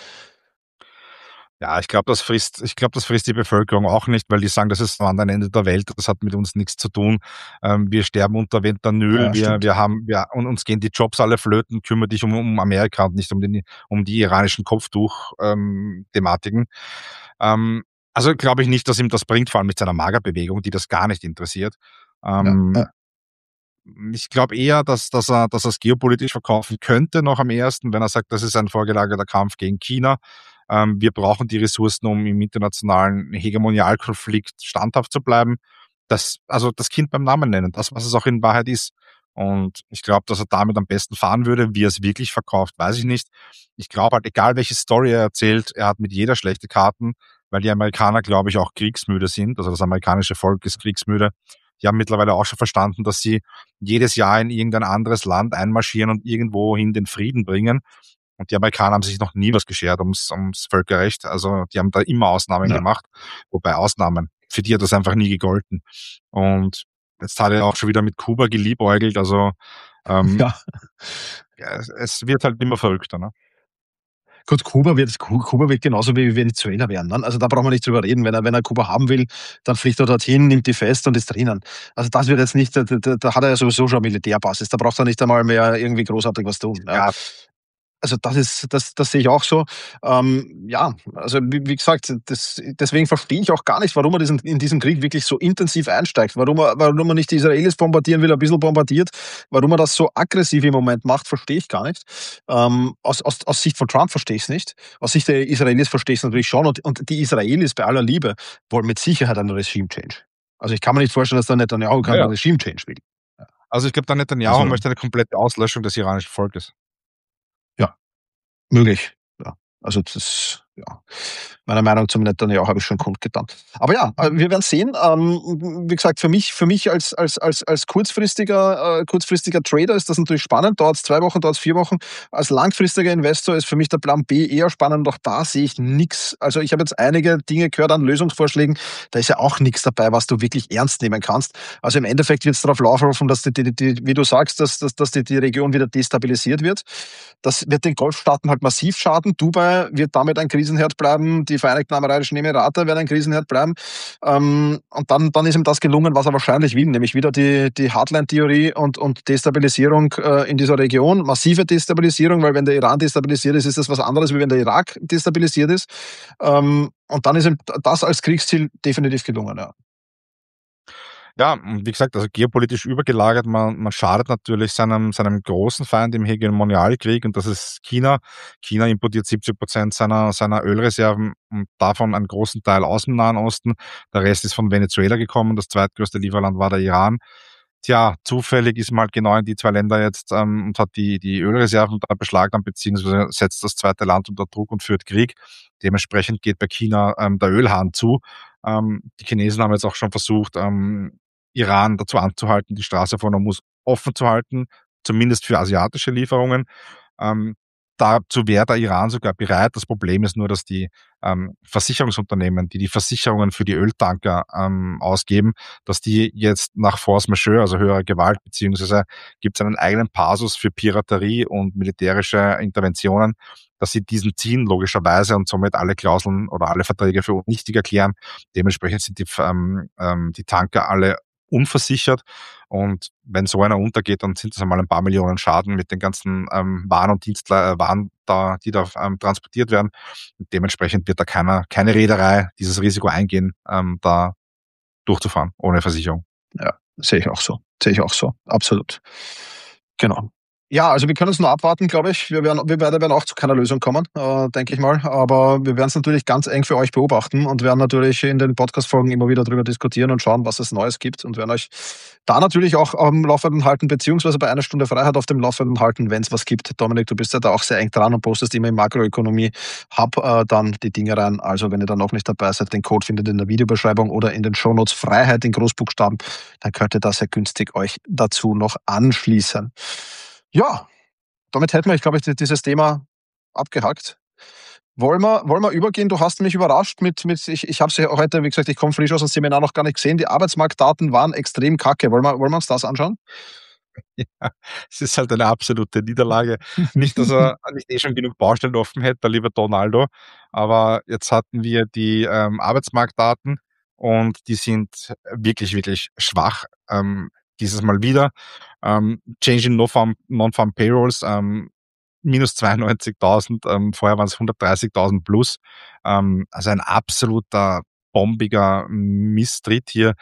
S2: Ja, ich glaube, das frisst die Bevölkerung auch nicht, weil die sagen, das ist am anderen Ende der Welt, das hat mit uns nichts zu tun. Wir sterben unter Fentanyl,
S1: Ja, stimmt.
S2: und uns gehen die Jobs alle flöten, kümmere dich um Amerika und nicht um die iranischen Kopftuch-Thematiken. Also glaube ich nicht, dass ihm das bringt, vor allem mit seiner Magerbewegung, die das gar nicht interessiert.
S1: Ja, ja,
S2: Ich glaube eher, dass er es geopolitisch verkaufen könnte, noch am ehesten, wenn er sagt, das ist ein vorgelagerter Kampf gegen China. Wir brauchen die Ressourcen, um im internationalen Hegemonialkonflikt standhaft zu bleiben. Also das Kind beim Namen nennen, das, was es auch in Wahrheit ist. Und ich glaube, dass er damit am besten fahren würde. Wie er es wirklich verkauft, weiß ich nicht. Ich glaube halt, egal welche Story er erzählt, er hat mit jeder schlechte Karten, weil die Amerikaner, glaube ich, auch kriegsmüde sind. Also das amerikanische Volk ist kriegsmüde. Die haben mittlerweile auch schon verstanden, dass sie jedes Jahr in irgendein anderes Land einmarschieren und irgendwohin den Frieden bringen. Und die Amerikaner haben sich noch nie was geschert ums Völkerrecht. Also die haben da immer Ausnahmen
S1: ja.
S2: gemacht. Wobei Ausnahmen, für die hat das einfach nie gegolten. Und jetzt hat er auch schon wieder mit Kuba geliebäugelt. Also
S1: Ja.
S2: ja, es wird halt immer verrückter. Ne?
S1: Gut, Kuba wird genauso wie Venezuela werden. Ne? Also da brauchen wir nicht drüber reden. Wenn er Kuba haben will, dann fliegt er dorthin, nimmt die fest und ist drinnen. Also das wird jetzt nicht, da hat er ja sowieso schon eine Militärbasis. Da braucht er nicht einmal mehr irgendwie großartig was tun. Ja.
S2: Ja,
S1: Also das sehe ich auch so. Ja, also wie gesagt, deswegen verstehe ich auch gar nicht, warum er in diesen Krieg wirklich so intensiv einsteigt. Warum er nicht die Israelis bombardieren will, ein bisschen bombardiert. Warum er das so aggressiv im Moment macht, verstehe ich gar nicht. Aus Sicht von Trump verstehe ich es nicht. Aus Sicht der Israelis verstehe ich es natürlich schon. Und die Israelis, bei aller Liebe, wollen mit Sicherheit einen Regime-Change. Also ich kann mir nicht vorstellen, dass der Netanyahu keinen
S2: ja.
S1: Regime-Change will. Ja.
S2: Also ich glaube, der Netanyahu
S1: Also,
S2: möchte eine komplette Auslöschung des iranischen Volkes.
S1: ja. Möglich, ja. Also das, ja. Meiner Meinung zum Netanyahu habe ich schon kundgetan. Aber ja, wir werden sehen. Wie gesagt, für mich als kurzfristiger Trader ist das natürlich spannend. Dauert es 2 Wochen, dauert es 4 Wochen. Als langfristiger Investor ist für mich der Plan B eher spannend. Doch da sehe ich nichts. Also ich habe jetzt einige Dinge gehört an Lösungsvorschlägen. Da ist ja auch nichts dabei, was du wirklich ernst nehmen kannst. Also im Endeffekt wird es darauf laufen, dass wie du sagst, dass die Region wieder destabilisiert wird. Das wird den Golfstaaten halt massiv schaden. Dubai wird damit ein Krisenherd bleiben. Die Vereinigten Arabischen Emirate werden ein Krisenherd bleiben. Und dann ist ihm das gelungen, was er wahrscheinlich will, nämlich wieder die Hardline-Theorie und Destabilisierung in dieser Region. Massive Destabilisierung, weil wenn der Iran destabilisiert ist, ist das was anderes, wie wenn der Irak destabilisiert ist. Und dann ist ihm das als Kriegsziel definitiv gelungen, ja.
S2: Ja, und wie gesagt, also geopolitisch übergelagert, man schadet natürlich seinem großen Feind im Hegemonialkrieg und das ist China. China importiert 70% seiner Ölreserven und davon einen großen Teil aus dem Nahen Osten. Der Rest ist von Venezuela gekommen, das zweitgrößte Lieferland war der Iran. Tja, zufällig ist man halt genau in die zwei Länder jetzt und hat die Ölreserven da beschlagnahmt, beziehungsweise setzt das zweite Land unter Druck und führt Krieg. Dementsprechend geht bei China der Ölhahn zu. Die Chinesen haben jetzt auch schon versucht, Iran dazu anzuhalten, die Straße von Hormuz offen zu halten, zumindest für asiatische Lieferungen. Ähm, Dazu wäre der Iran sogar bereit. Das Problem ist nur, dass die Versicherungsunternehmen, die Versicherungen für die Öltanker ausgeben, dass die jetzt nach Force Majeure, also höherer Gewalt, beziehungsweise gibt es einen eigenen Passus für Piraterie und militärische Interventionen, dass sie diesen ziehen, logischerweise, und somit alle Klauseln oder alle Verträge für unnichtig erklären. Dementsprechend sind die Tanker alle unversichert. Und wenn so einer untergeht, dann sind das einmal ein paar Millionen Schaden mit den ganzen Waren und Waren, die da transportiert werden. Und dementsprechend wird da keine Reederei dieses Risiko eingehen, da durchzufahren ohne Versicherung.
S1: Ja, sehe ich auch so. Sehe ich auch so. Absolut. Genau. Ja, also wir können es nur abwarten, glaube ich. Wir beide werden auch zu keiner Lösung kommen, denke ich mal. Aber wir werden es natürlich ganz eng für euch beobachten und werden natürlich in den Podcast-Folgen immer wieder darüber diskutieren und schauen, was es Neues gibt und werden euch da natürlich auch am Laufenden halten, beziehungsweise bei einer Stunde Freiheit auf dem Laufenden halten, wenn es was gibt. Dominik, du bist ja da auch sehr eng dran und postest immer im Makroökonomie-Hub dann die Dinge rein. Also wenn ihr da noch nicht dabei seid, den Code findet ihr in der Videobeschreibung oder in den Shownotes Freiheit in Großbuchstaben, dann könnt ihr da sehr günstig euch dazu noch anschließen. Ja, damit hätten wir, ich glaube, dieses Thema abgehakt. Wollen wir übergehen? Du hast mich überrascht ich habe es ja heute, wie gesagt, ich komme frisch aus dem Seminar noch gar nicht gesehen. Die Arbeitsmarktdaten waren extrem kacke. Wollen wir uns das anschauen?
S2: Ja, es ist halt eine absolute Niederlage. Nicht, dass er nicht schon genug Baustellen offen hätte, der liebe Donaldo, aber jetzt hatten wir die Arbeitsmarktdaten und die sind wirklich, wirklich schwach. Dieses Mal wieder. Change in Non-Farm Payrolls, minus 92.000, vorher waren es 130.000 plus. Also ein absoluter bombiger Misstritt hier.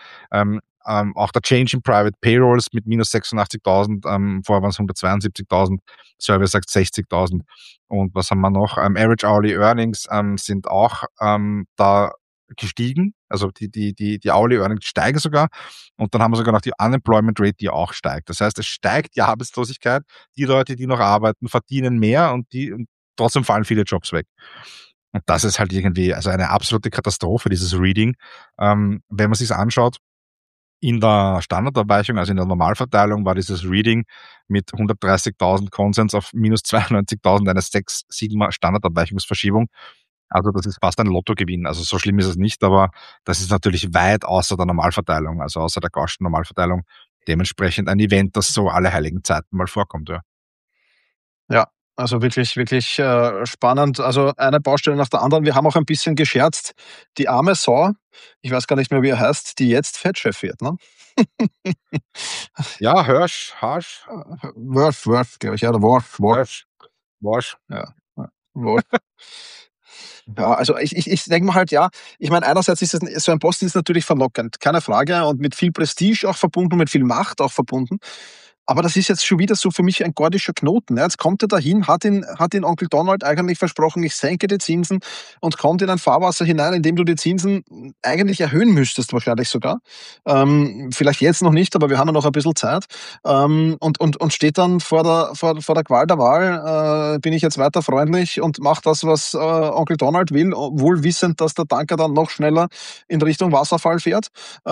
S2: Auch der Change in Private Payrolls mit minus 86.000, vorher waren es 172.000, Survey sagt 60.000. Und was haben wir noch? Average Hourly Earnings sind auch da gestiegen, also die Hourly Earnings steigen sogar. Und dann haben wir sogar noch die Unemployment Rate, die auch steigt. Das heißt, es steigt die Arbeitslosigkeit. Die Leute, die noch arbeiten, verdienen mehr und trotzdem fallen viele Jobs weg. Und das ist halt irgendwie also eine absolute Katastrophe, dieses Reading. Wenn man sich's anschaut, in der Standardabweichung, also in der Normalverteilung, war dieses Reading mit 130.000 Konsens auf minus 92.000 eine 6 Sigma Standardabweichungsverschiebung. Also das ist fast ein Lottogewinn. Also so schlimm ist es nicht, aber das ist natürlich weit außer der Normalverteilung, also außer der Gaußschen Normalverteilung. Dementsprechend ein Event, das so alle heiligen Zeiten mal vorkommt. Ja.
S1: Ja, also wirklich, wirklich spannend. Also eine Baustelle nach der anderen. Wir haben auch ein bisschen gescherzt. Die arme Sau, ich weiß gar nicht mehr, wie er heißt, die jetzt Fettchef wird, ne?
S2: Ja, Hirsch, Harsch,
S1: Worf, glaube ich, ja, der Worf.
S2: Hirsch, Worsch.
S1: Ja, Worf. Ja, also ich denke mal halt, ja, ich meine, einerseits ist es, so ein Posten ist natürlich verlockend, keine Frage, und mit viel Prestige auch verbunden, mit viel Macht auch verbunden. Aber das ist jetzt schon wieder so für mich ein gordischer Knoten. Ja. Jetzt kommt er dahin, hat ihn Onkel Donald eigentlich versprochen, ich senke die Zinsen, und kommt in ein Fahrwasser hinein, in dem du die Zinsen eigentlich erhöhen müsstest, wahrscheinlich sogar. Vielleicht jetzt noch nicht, aber wir haben ja noch ein bisschen Zeit. Und steht dann vor der Qual der Wahl, bin ich jetzt weiter freundlich und mache das, was Onkel Donald will, wohl wissend, dass der Tanker dann noch schneller in Richtung Wasserfall fährt.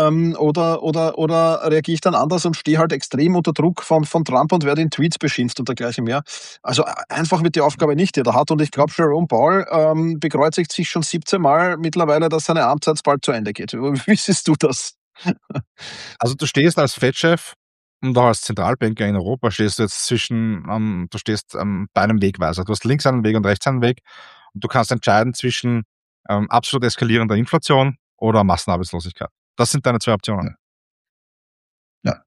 S1: Oder reagiere ich dann anders und stehe halt extrem unter Druck von Trump und werde in Tweets beschimpft und dergleichen mehr. Also einfach wird die Aufgabe nicht, die er da hat. Und ich glaube, Jerome Powell bekreuzigt sich schon 17 Mal mittlerweile, dass seine Amtszeit bald zu Ende geht. Wie siehst du das?
S2: Also du stehst als Fed-Chef und auch als Zentralbanker in Europa stehst du jetzt du stehst bei einem Wegweiser. Du hast links einen Weg und rechts einen Weg und du kannst entscheiden zwischen absolut eskalierender Inflation oder Massenarbeitslosigkeit. Das sind deine zwei Optionen.
S1: Ja.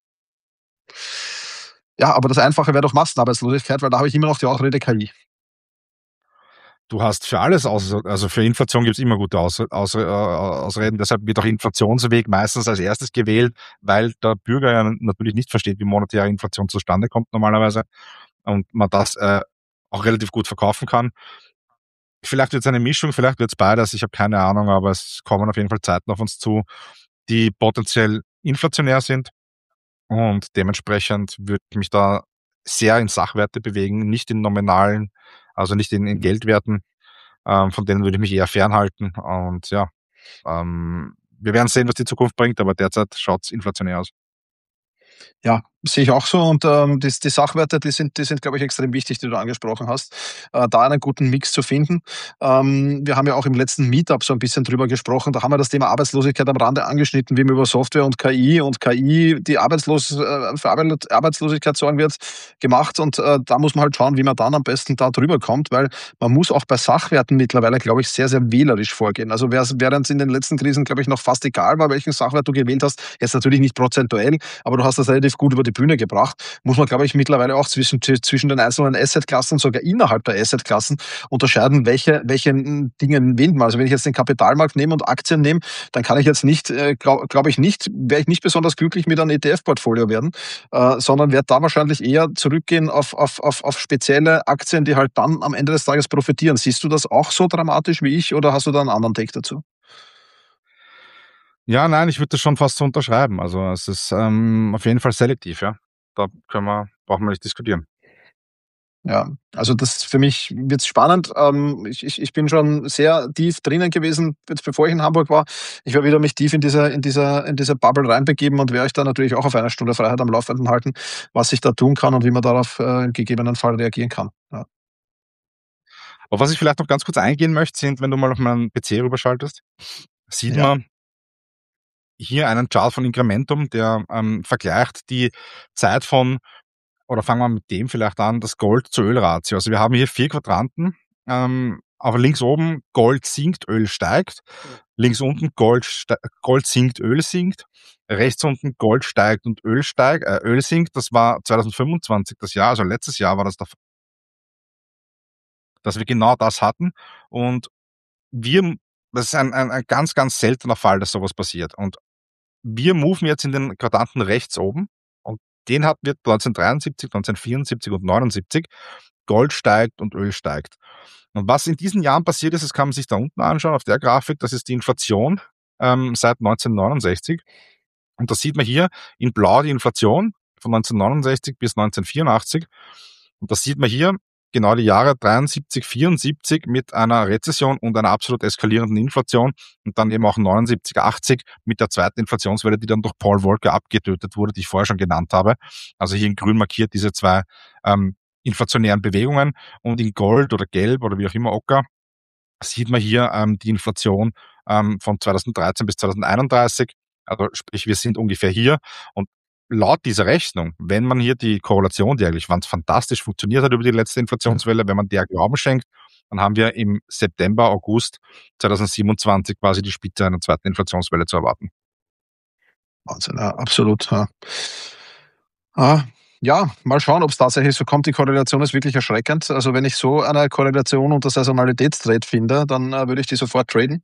S1: Ja, aber das Einfache wäre doch Massenarbeitslosigkeit, weil da habe ich immer noch die Ausrede KI.
S2: Du hast für alles, also für Inflation gibt es immer gute Ausreden. Deshalb wird auch Inflationsweg meistens als erstes gewählt, weil der Bürger ja natürlich nicht versteht, wie monetäre Inflation zustande kommt normalerweise und man das auch relativ gut verkaufen kann. Vielleicht wird es eine Mischung, vielleicht wird es beides, ich habe keine Ahnung, aber es kommen auf jeden Fall Zeiten auf uns zu, die potenziell inflationär sind und dementsprechend würde ich mich da sehr in Sachwerte bewegen, nicht in nominalen, also nicht in Geldwerten. Von denen würde ich mich eher fernhalten. Und ja, wir werden sehen, was die Zukunft bringt, aber derzeit schaut es inflationär aus.
S1: Ja, sehe ich auch so. Und die Sachwerte, die sind, glaube ich, extrem wichtig, die du angesprochen hast, da einen guten Mix zu finden. Wir haben ja auch im letzten Meetup so ein bisschen drüber gesprochen. Da haben wir das Thema Arbeitslosigkeit am Rande angeschnitten, wie man über Software und KI, die für Arbeitslosigkeit sorgen wird, gemacht. Und da muss man halt schauen, wie man dann am besten da drüber kommt, weil man muss auch bei Sachwerten mittlerweile, glaube ich, sehr, sehr wählerisch vorgehen. Also während es in den letzten Krisen, glaube ich, noch fast egal war, welchen Sachwert du gewählt hast, jetzt natürlich nicht prozentuell, aber du hast das relativ gut über die die Bühne gebracht. Muss man, glaube ich, mittlerweile auch zwischen den einzelnen Assetklassen, sogar innerhalb der Assetklassen unterscheiden, welche Dinge wählt man. Also wenn ich jetzt den Kapitalmarkt nehme und Aktien nehme, dann kann ich jetzt nicht, glaube ich nicht, werde ich nicht besonders glücklich mit einem ETF-Portfolio werden, sondern werde da wahrscheinlich eher zurückgehen auf spezielle Aktien, die halt dann am Ende des Tages profitieren. Siehst du das auch so dramatisch wie ich oder hast du da einen anderen Take dazu?
S2: Ja, nein, ich würde das schon fast so unterschreiben. Also es ist auf jeden Fall selektiv, ja. Da brauchen wir nicht diskutieren.
S1: Ja, also das für mich wird's spannend. Ich bin schon sehr tief drinnen gewesen, jetzt bevor ich in Hamburg war. Ich werde wieder mich tief in diese Bubble reinbegeben und werde euch da natürlich auch auf eine Stunde Freiheit am Laufenden halten, was ich da tun kann und wie man darauf im gegebenen Fall reagieren kann. Ja.
S2: Aber was ich vielleicht noch ganz kurz eingehen möchte, sind, wenn du mal auf meinen PC rüberschaltest, sieht
S1: Ja.
S2: man hier einen Chart von Incrementum, der vergleicht die Zeit von, oder fangen wir mit dem vielleicht an, das Gold-zu-Öl-Ratio. Also wir haben hier 4 Quadranten, aber links oben Gold sinkt, Öl steigt. Links unten Gold sinkt, Öl sinkt. Rechts unten Gold steigt und Öl sinkt. Das war 2025 das Jahr, also letztes Jahr war das, dass wir genau das hatten. Und wir, das ist ein ganz, ganz seltener Fall, dass sowas passiert. Und wir moven jetzt in den Quadranten rechts oben und den hatten wir 1973, 1974 und 79. Gold steigt und Öl steigt. Und was in diesen Jahren passiert ist, das kann man sich da unten anschauen auf der Grafik, das ist die Inflation seit 1969. Und das sieht man hier in blau die Inflation von 1969 bis 1984. Und das sieht man hier genau die Jahre 73, 74 mit einer Rezession und einer absolut eskalierenden Inflation und dann eben auch 79, 80 mit der zweiten Inflationswelle, die dann durch Paul Volcker abgetötet wurde, die ich vorher schon genannt habe. Also hier in grün markiert diese zwei inflationären Bewegungen und in Gold oder Gelb oder wie auch immer Ocker sieht man hier die Inflation von 2013 bis 2031. Also sprich, wir sind ungefähr hier. Und laut dieser Rechnung, wenn man hier die Korrelation, die eigentlich ganz fantastisch funktioniert hat über die letzte Inflationswelle, wenn man der Glauben schenkt, dann haben wir im September, August 2027 quasi die Spitze einer zweiten Inflationswelle zu erwarten.
S1: Wahnsinn, ja, absolut. Ja. Ah, ja, mal schauen, ob es tatsächlich so kommt. Die Korrelation ist wirklich erschreckend. Also wenn ich so eine Korrelation unter Saisonalitätstrade finde, dann würde ich die sofort traden.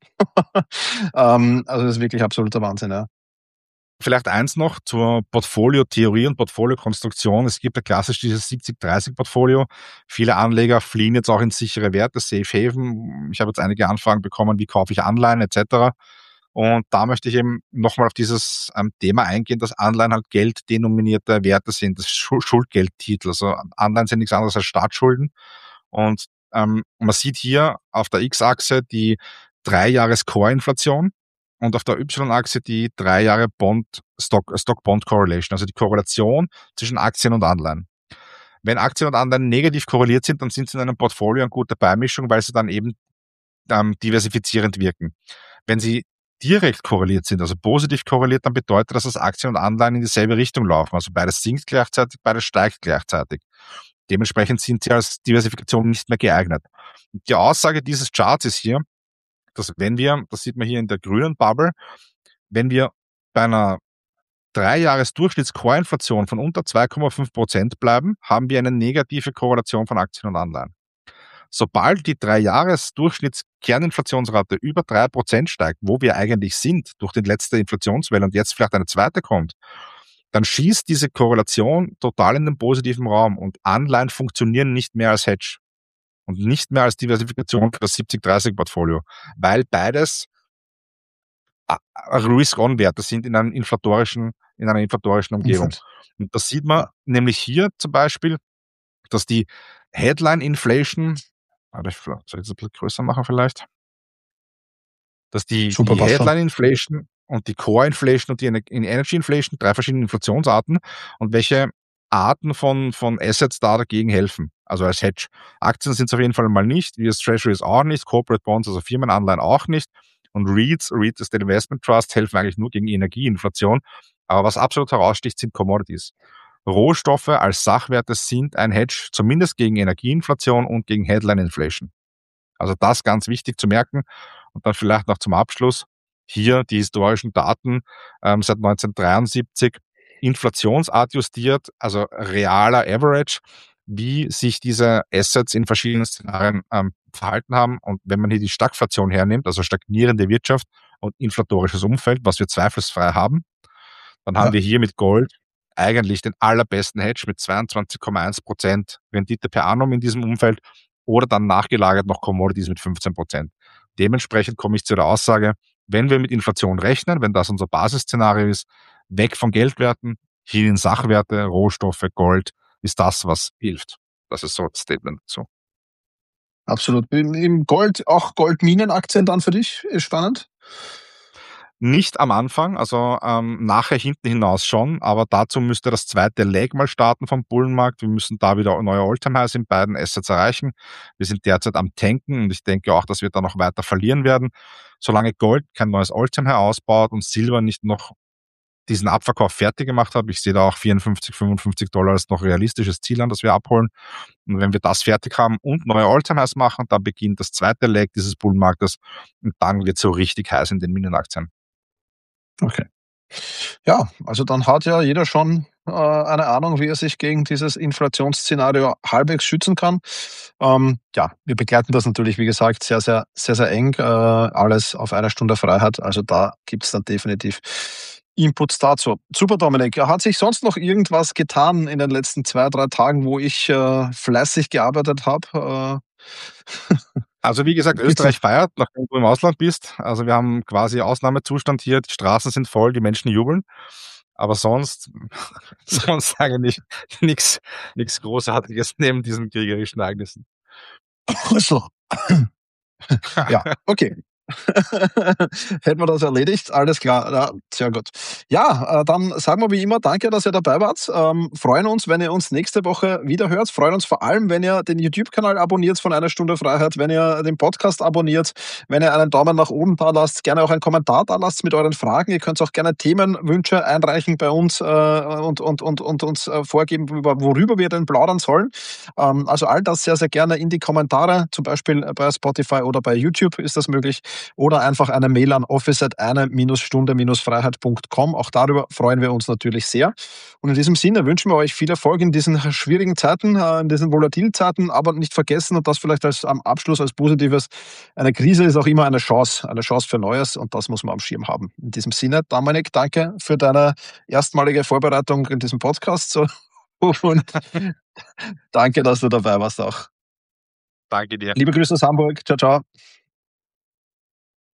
S1: Also das ist wirklich absoluter Wahnsinn, ja.
S2: Vielleicht eins noch zur Portfoliotheorie und Portfoliokonstruktion. Es gibt ja klassisch dieses 70-30-Portfolio. Viele Anleger fliehen jetzt auch in sichere Werte, Safe Haven. Ich habe jetzt einige Anfragen bekommen, wie kaufe ich Anleihen etc. Und da möchte ich eben nochmal auf dieses Thema eingehen, dass Anleihen halt gelddenominierte Werte sind, das Schuldgeldtitel. Also Anleihen sind nichts anderes als Staatsschulden. Und man sieht hier auf der X-Achse die 3-Jahres-Core-Inflation und auf der Y-Achse die 3 Jahre Stock-Bond-Correlation, also die Korrelation zwischen Aktien und Anleihen. Wenn Aktien und Anleihen negativ korreliert sind, dann sind sie in einem Portfolio eine gute Beimischung, weil sie dann eben diversifizierend wirken. Wenn sie direkt korreliert sind, also positiv korreliert, dann bedeutet das, dass Aktien und Anleihen in dieselbe Richtung laufen. Also beides sinkt gleichzeitig, beides steigt gleichzeitig. Dementsprechend sind sie als Diversifikation nicht mehr geeignet. Die Aussage dieses Charts ist hier, dass wenn wir, das sieht man hier in der grünen Bubble, wenn wir bei einer 3-Jahres-Durchschnitts-Core-Inflation von unter 2,5% bleiben, haben wir eine negative Korrelation von Aktien und Anleihen. Sobald die 3-Jahres-Durchschnitts-Kerninflationsrate über 3% steigt, wo wir eigentlich sind durch die letzte Inflationswelle und jetzt vielleicht eine zweite kommt, dann schießt diese Korrelation total in den positiven Raum und Anleihen funktionieren nicht mehr als Hedge und nicht mehr als Diversifikation für das 70-30-Portfolio, weil beides Risk-On-Werte sind in einer inflatorischen Umgebung.
S1: Umfeld.
S2: Und das sieht man
S1: Ja.
S2: nämlich hier zum Beispiel, dass die Headline-Inflation, soll ich das ein bisschen größer machen vielleicht, dass die,
S1: Super,
S2: die
S1: passt schon.
S2: Headline-Inflation und die Core-Inflation und die Energy-Inflation, 3 verschiedene Inflationsarten und welche Arten von Assets da dagegen helfen. Also als Hedge. Aktien sind es auf jeden Fall mal nicht, US Treasuries auch nicht, Corporate Bonds, also Firmenanleihen auch nicht. Und REIT ist der Investment Trust, helfen eigentlich nur gegen Energieinflation. Aber was absolut heraussticht, sind Commodities. Rohstoffe als Sachwerte sind ein Hedge, zumindest gegen Energieinflation und gegen Headline Inflation. Also das ganz wichtig zu merken. Und dann vielleicht noch zum Abschluss hier die historischen Daten seit 1973. inflationsadjustiert, also realer Average, wie sich diese Assets in verschiedenen Szenarien verhalten haben. Und wenn man hier die Stagflation hernimmt, also stagnierende Wirtschaft und inflatorisches Umfeld, was wir zweifelsfrei haben, dann haben
S1: Ja,
S2: wir hier mit Gold eigentlich den allerbesten Hedge mit 22,1% Rendite per annum in diesem Umfeld oder dann nachgelagert noch Commodities mit 15%. Dementsprechend komme ich zu der Aussage, wenn wir mit Inflation rechnen, wenn das unser Basisszenario ist, weg von Geldwerten, hin in Sachwerte, Rohstoffe, Gold, ist das, was hilft. Das ist so das Statement dazu.
S1: absolut. Im Gold, auch Goldminenaktien dann für dich, ist spannend.
S2: Nicht am Anfang, also nachher hinten hinaus schon, aber dazu müsste das zweite Leg mal starten vom Bullenmarkt. Wir müssen da wieder neue All-Time-Highs in beiden Assets erreichen. Wir sind derzeit am Tanken und ich denke auch, dass wir da noch weiter verlieren werden. Solange Gold kein neues All-Time-High ausbaut und Silber nicht noch diesen Abverkauf fertig gemacht hat, ich sehe da auch 54, $55 als noch realistisches Ziel an, das wir abholen. Und wenn wir das fertig haben und neue All-Time-Highs machen, dann beginnt das zweite Leg dieses Bullenmarktes und dann wird es so richtig heiß in den Minenaktien.
S1: Okay. Ja, also dann hat ja jeder schon eine Ahnung, wie er sich gegen dieses Inflationsszenario halbwegs schützen kann. Ja, wir begleiten das natürlich, wie gesagt, sehr, sehr, sehr, sehr eng. Alles auf einer Stunde Freiheit. Also da gibt's dann definitiv Inputs dazu. Super, Dominik. Hat sich sonst noch irgendwas getan in den letzten 2, 3 Tagen, wo ich fleißig gearbeitet habe?
S2: Also wie gesagt,
S1: Gibt's noch?
S2: Österreich feiert, nachdem du im Ausland bist. Also wir haben quasi Ausnahmezustand hier, die Straßen sind voll, die Menschen jubeln. Aber sonst, sonst eigentlich nichts Großartiges neben diesen kriegerischen Ereignissen.
S1: So. Ja, okay. Hätten wir das erledigt, alles klar. Ja, sehr gut. Ja, dann sagen wir wie immer danke, dass ihr dabei wart. Freuen uns, wenn ihr uns nächste Woche wieder hört. Freuen uns vor allem, wenn ihr den YouTube-Kanal abonniert von Einer Stunde Freiheit, wenn ihr den Podcast abonniert, wenn ihr einen Daumen nach oben da lasst, gerne auch einen Kommentar da lasst mit euren Fragen. Ihr könnt auch gerne Themenwünsche einreichen bei uns und uns vorgeben, worüber wir denn plaudern sollen. Also all das sehr, sehr gerne in die Kommentare, zum Beispiel bei Spotify oder bei YouTube ist das möglich. Oder einfach eine Mail an office@eine-stunde-freiheit.com. Auch darüber freuen wir uns natürlich sehr. Und in diesem Sinne wünschen wir euch viel Erfolg in diesen schwierigen Zeiten, in diesen volatilen Zeiten, aber nicht vergessen, und das vielleicht als am Abschluss als Positives, eine Krise ist auch immer eine Chance für Neues und das muss man am Schirm haben. In diesem Sinne, Dominik, danke für deine erstmalige Vorbereitung in diesem Podcast. So, und danke, dass du dabei warst auch.
S2: Danke dir.
S1: Liebe Grüße aus Hamburg. Ciao, ciao.